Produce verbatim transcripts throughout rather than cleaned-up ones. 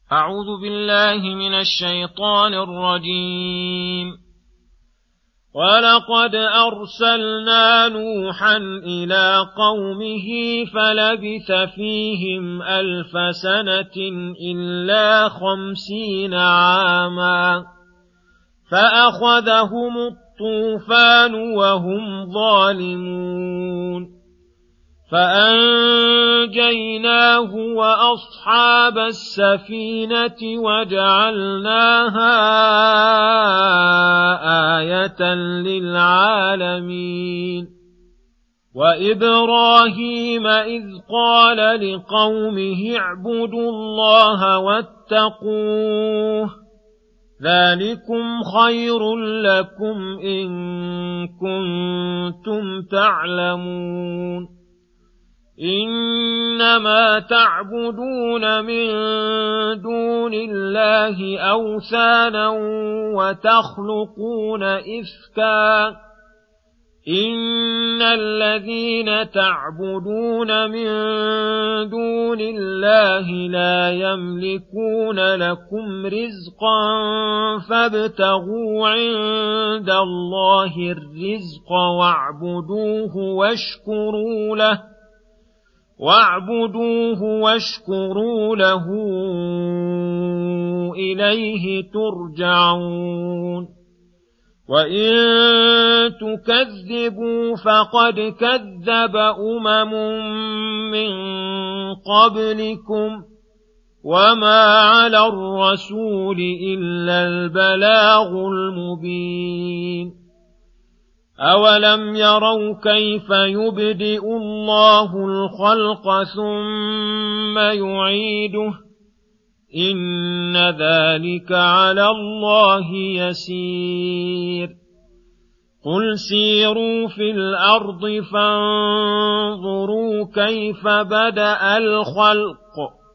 أعوذ بالله من الشيطان الرجيم. ولقد أرسلنا نوحا إلى قومه فلبث فيهم ألف سنة إلا خمسين عاما فأخذهم الطوفان وهم ظالمون فأنجيناه وأصحاب السفينة وجعلناها آية للعالمين. وإبراهيم إذ قال لقومه اعبدوا الله واتقوه ذلكم خير لكم إن كنتم تعلمون. إنما تعبدون من دون الله أوثانا وتخلقون إفكا إن الذين تعبدون من دون الله لا يملكون لكم رزقا فابتغوا عند الله الرزق واعبدوه واشكروا له واعبدوه واشكروا له إليه ترجعون. وإن تكذبوا فقد كذب أمم من قبلكم وما على الرسول إلا البلاغ المبين. أولم يروا كيف يبدئ الله الخلق ثم يعيده إن ذلك على الله يسير. قل سيروا في الأرض فانظروا كيف بدأ الخلق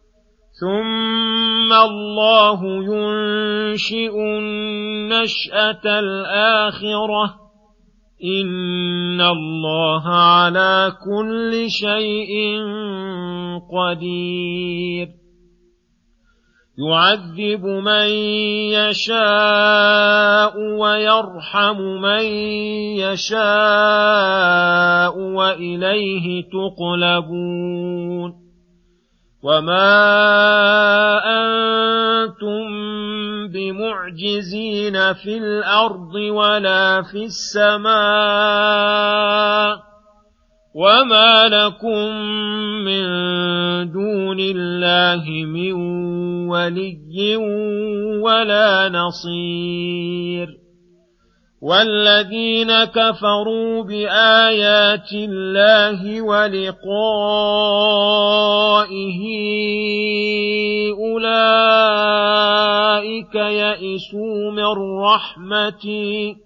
ثم الله ينشئ النشأة الآخرة إن الله على كل شيء قدير. يعذب من يشاء ويرحم من يشاء وإليه تقلبون. وما أنتم بمعجزين في الأرض ولا في السماء وما لكم من دون الله من ولي ولا نصير. والذين كفروا بآيات الله ولقائه أولئك يئسوا من رحمتي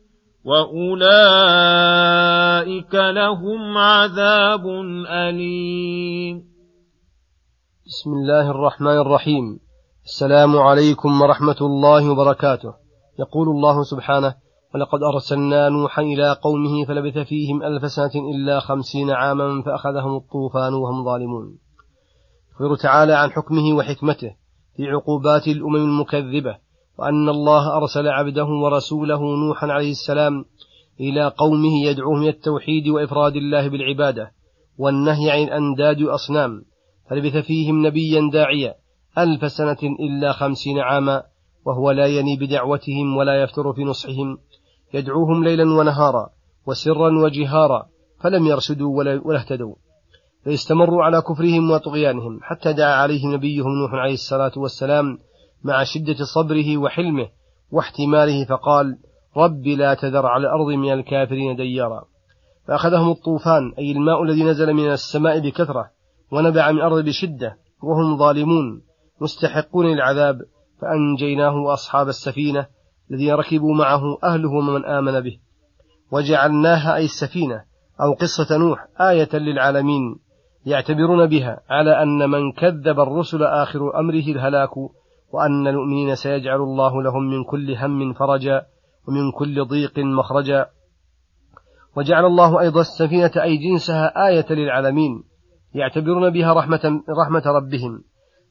وأولئك لهم عذاب أليم. بسم الله الرحمن الرحيم. السلام عليكم ورحمة الله وبركاته. يقول الله سبحانه: ولقد أرسلنا نوحا إلى قومه فلبث فيهم ألف سنة إلا خمسين عاما فأخذهم الطوفان وهم ظالمون. يخبر تعالى عن حكمه وحكمته في عقوبات الأمم المكذبة، وأن الله أرسل عبده ورسوله نوحا عليه السلام إلى قومه يدعوهم إلى التوحيد وإفراد الله بالعبادة والنهي عن الأنداد والأصنام، فلبث فيهم نبيا داعيا ألف سنة إلا خمسين عاما، وهو لا يني بدعوتهم ولا يفتر في نصحهم، يدعوهم ليلا ونهارا وسرا وجهارا، فلم يرشدوا ولا اهتدوا، فاستمروا على كفرهم وطغيانهم، حتى دعا عليهم نبيهم نوح عليه الصلاة والسلام مع شدة صبره وحلمه واحتماله، فقال: رب لا تذر على الأرض من الكافرين ديارا. فأخذهم الطوفان، أي الماء الذي نزل من السماء بكثرة ونبع من الأرض بشدة، وهم ظالمون مستحقون للعذاب، فأنجيناه وأصحاب السفينة الذين ركبوا معه أهله ومن آمن به، وجعلناها أي السفينة أو قصة نوح آية للعالمين، يعتبرون بها على أن من كذب الرسل آخر أمره الهلاك، وأن المؤمنين سيجعل الله لهم من كل هم فرجا ومن كل ضيق مخرجا. وجعل الله أيضا السفينة أي جنسها آية للعالمين، يعتبرون بها رحمة, رحمة ربهم،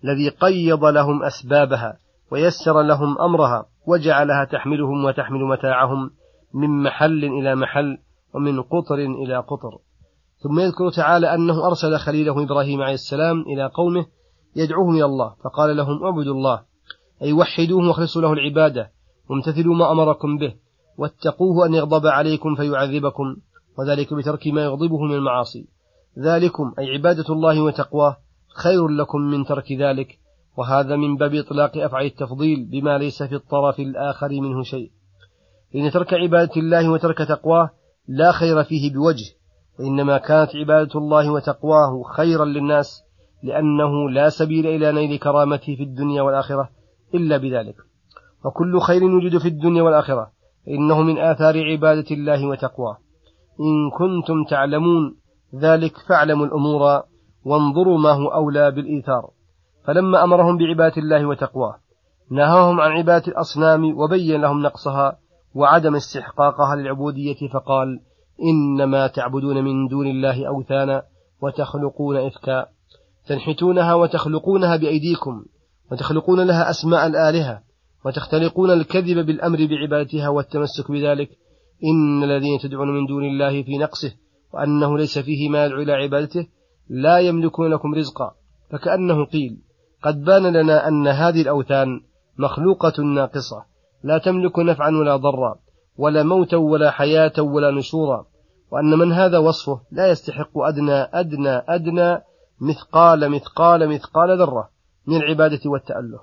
الذي قيض لهم أسبابها ويسر لهم أمرها وجعلها تحملهم وتحمل متاعهم من محل إلى محل ومن قطر إلى قطر. ثم يذكر تعالى أنه أرسل خليله إبراهيم عليه السلام إلى قومه يدعوهم إلى الله، فقال لهم اعبدوا الله، أي وحدوه واخلصوا له العبادة وامتثلوا ما أمركم به، واتقوه أن يغضب عليكم فيعذبكم، وذلك بترك ما يغضبه من المعاصي. ذلكم أي عبادة الله وتقواه خير لكم من ترك ذلك، وهذا من باب إطلاق أفعال التفضيل بما ليس في الطرف الآخر منه شيء، إن ترك عبادة الله وترك تقواه لا خير فيه بوجه، وإنما كانت عبادة الله وتقواه خيرا للناس، لأنه لا سبيل إلى نيل كرامته في الدنيا والآخرة إلا بذلك. وكل خير يوجد في الدنيا والآخرة إنه من آثار عبادة الله وتقواه. إن كنتم تعلمون ذلك فاعلموا الأمور وانظروا ما هو أولى بالإيثار. فلما أمرهم بعبادة الله وتقواه نهاهم عن عبادة الأصنام وبين لهم نقصها وعدم استحقاقها للعبودية، فقال إنما تعبدون من دون الله أوثانا وتخلقون إفكا، تنحتونها وتخلقونها بأيديكم وتخلقون لها أسماء الآلهة وتختلقون الكذب بالأمر بعبادتها والتمسك بذلك، إن الذين تدعون من دون الله في نقصه وأنه ليس فيه ما يدعو إلى عبادته لا يملكون لكم رزقا. فكأنه قيل قد بان لنا أن هذه الأوثان مخلوقة ناقصة لا تملك نفعا ولا ضرا ولا موتا ولا حياة ولا نشورا، وأن من هذا وصفه لا يستحق أدنى أدنى أدنى مثقال مثقال مثقال ذرة من العبادة والتأله.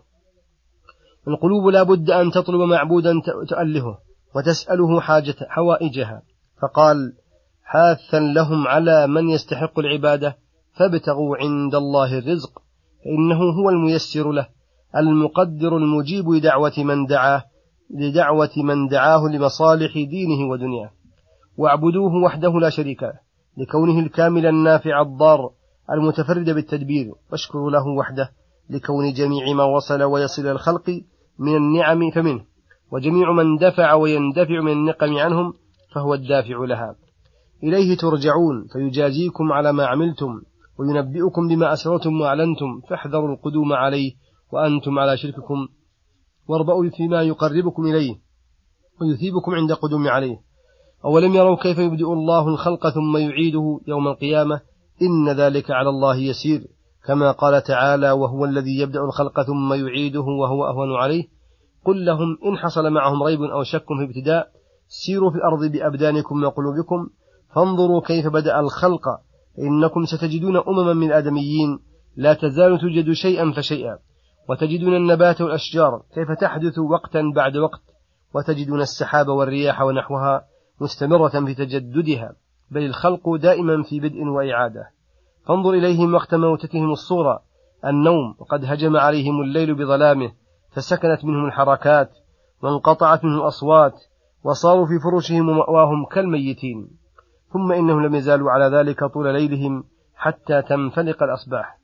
القلوب لا بد أن تطلب معبودا تؤلهه وتسأله حاجة حوائجها، فقال حاثا لهم على من يستحق العبادة فابتغوا عند الله الرزق، فإنه هو الميسر له المقدر المجيب لدعوة من دعاه لدعوة من دعاه لمصالح دينه ودنياه. واعبدوه وحده لا شريك له لكونه الكامل النافع الضار المتفرد بالتدبير، واشكروا له وحده لكون جميع ما وصل ويصل الخلق من النعم فمنه، وجميع من دفع ويندفع من النقم عنهم فهو الدافع لها. إليه ترجعون فيجازيكم على ما عملتم وينبئكم بما أسررتم وأعلنتم، فاحذروا القدوم عليه وأنتم على شرككم، واربأوا فيما يقربكم إليه ويثيبكم عند قدوم عليه. أولم يروا كيف يبدئ الله الخلق ثم يعيده يوم القيامة، إن ذلك على الله يسير، كما قال تعالى وهو الذي يبدأ الخلق ثم يعيده وهو أهون عليه. قل لهم إن حصل معهم ريب أو شك في ابتداء سيروا في الأرض بأبدانكم وقلوبكم فانظروا كيف بدأ الخلق، إنكم ستجدون أمما من الآدميين لا تزال توجد شيئا فشيئا، وتجدون النبات والأشجار كيف تحدث وقتا بعد وقت، وتجدون السحاب والرياح ونحوها مستمرة في تجددها، بل الخلق دائما في بدء وإعادة. فانظر إليهم وقت موتتهم الصورة النوم، وقد هجم عليهم الليل بظلامه فسكنت منهم الحركات وانقطعت منهم الأصوات وصاروا في فرشهم ومأواهم كالميتين، ثم إنهم لم يزالوا على ذلك طول ليلهم حتى تنفلق الأصباح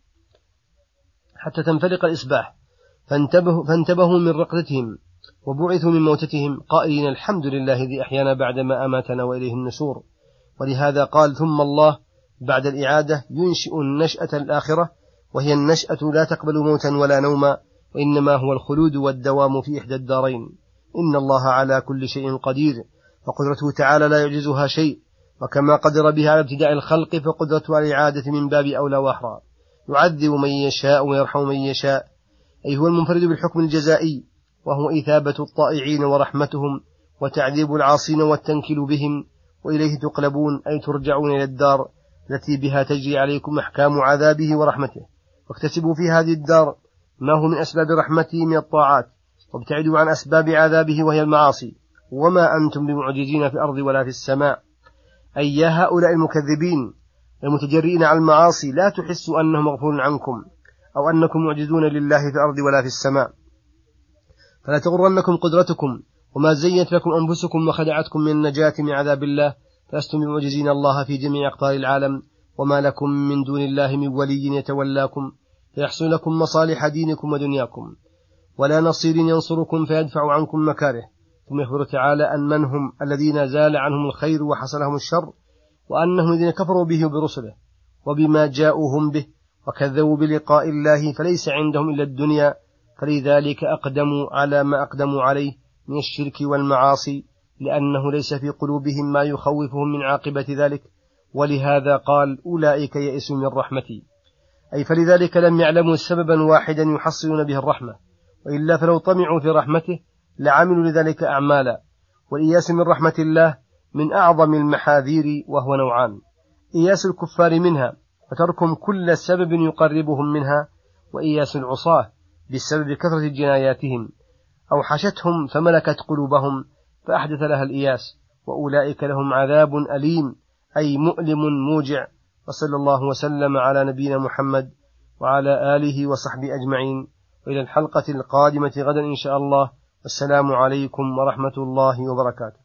حتى تنفلق الإصباح فانتبهوا, فانتبهوا من رقدتهم وبعثوا من موتتهم قائلين الحمد لله الذي أحيانا بعدما أماتنا وإليه النشور. ولهذا قال ثم الله بعد الإعادة ينشئ النشأة الآخرة، وهي النشأة لا تقبل موتا ولا نوما، وإنما هو الخلود والدوام في إحدى الدارين. إن الله على كل شيء قدير، وقدرته تعالى لا يعجزها شيء، وكما قدر بها على ابتداء الخلق فقدرته على الإعادة من باب أولى وأحرى. يعذب من يشاء ويرحم من يشاء، أي هو المنفرد بالحكم الجزائي، وهو إثابة الطائعين ورحمتهم وتعذيب العاصين والتنكيل بهم، وإليه تقلبون أي ترجعون إلى الدار التي بها تجري عليكم أحكام عذابه ورحمته، واكتسبوا في هذه الدار ما هو من أسباب رحمته من الطاعات، وابتعدوا عن أسباب عذابه وهي المعاصي، وما أنتم بمعجزين في الأرض ولا في السماء. أي يا هؤلاء المكذبين المتجرئين على المعاصي لا تحسوا أنه مغفور عنكم أو أنكم معجزون لله في الأرض ولا في السماء، فلا تغرنكم قدرتكم وما زينت لكم أنفسكم وخدعتكم من النجاة من عذاب الله، فلستم بمعجزين الله في جميع أقطار العالم، وما لكم من دون الله من ولي يتولاكم فيحصل لكم مصالح دينكم ودنياكم، ولا نصير ينصركم فيدفع عنكم مكاره. ثم يخبر تعالى أن من هم الذين زال عنهم الخير وحصلهم الشر، وأنهم الذين كفروا به وبرسله وبما جاءوهم به، وكذبوا بلقاء الله فليس عندهم إلا الدنيا، فلذلك أقدموا على ما أقدموا عليه من الشرك والمعاصي، لأنه ليس في قلوبهم ما يخوفهم من عاقبة ذلك. ولهذا قال أولئك يئسوا من رحمتي، أي فلذلك لم يعلموا سببا واحدا يحصلون به الرحمة، وإلا فلو طمعوا في رحمته لعملوا لذلك أعمالا. والإياس من رحمة الله من أعظم المحاذير، وهو نوعان: إياس الكفار منها وتركهم كل سبب يقربهم منها، وإياس العصاة بسبب كثرة جناياتهم أوحشتهم فملكت قلوبهم فأحدث لها الإياس، وأولئك لهم عذاب أليم أي مؤلم موجع. وصلى الله وسلم على نبينا محمد وعلى آله وصحبه أجمعين، وإلى الحلقة القادمة غدا إن شاء الله. والسلام عليكم ورحمة الله وبركاته.